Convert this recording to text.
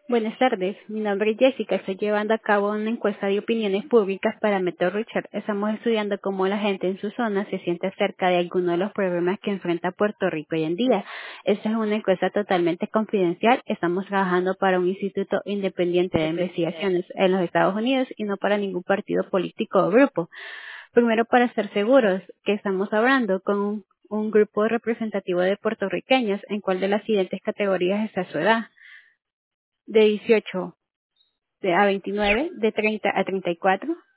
Buenas tardes, mi nombre es Jessica. Estoy llevando a cabo una encuesta de opiniones públicas para Meto Richard. Estamos estudiando cómo la gente en su zona se siente acerca de algunos de los problemas que enfrenta Puerto Rico hoy en día. Esta es una encuesta totalmente confidencial. Estamos trabajando para un instituto independiente de investigaciones en los Estados Unidos y no para ningún partido político o grupo. Primero, para estar seguros que estamos hablando con un grupo representativo de puertorriqueños, en cuál de las siguientes categorías está su edad: de 18 a 29, de 30 a 34,